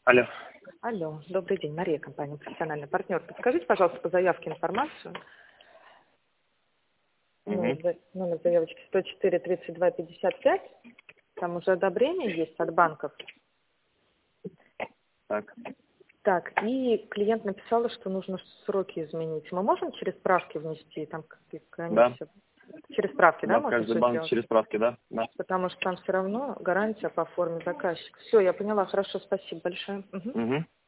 Алло. Алло, добрый день, Мария, компания «Профессиональный партнер». Подскажите, пожалуйста, по заявке информацию. Угу. Номер заявочки 104 32 55. Там уже одобрение есть от банков. Так. Так, и клиент написал, что нужно сроки изменить. Мы можем через справки внести? Там Да. комиссия. Через справки, да, Да, в можно каждый все банк сделать? через справки, да? Да. Потому что там все равно гарантия по форме заказчика. Все, я поняла, хорошо, спасибо большое. Мгм. Угу.